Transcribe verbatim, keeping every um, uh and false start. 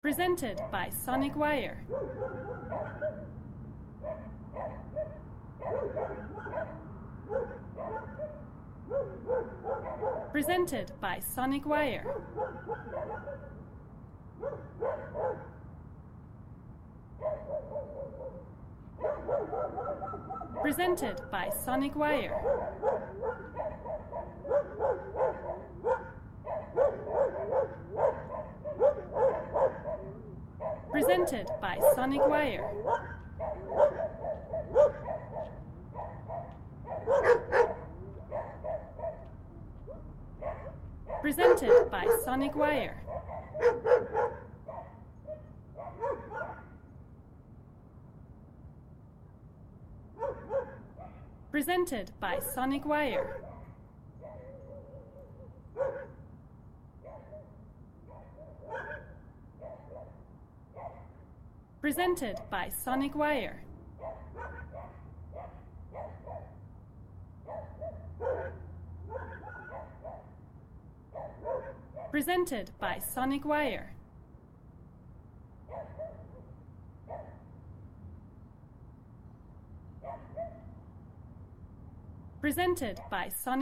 Presented by Sonic Wire. Presented by Sonic Wire. Presented by Sonic Wire. Presented by Sonic Wire. Presented by Sonic Wire. Presented by Sonic Wire. Presented by Sonic Wire. Presented by Sonic Wire. Presented by Sonic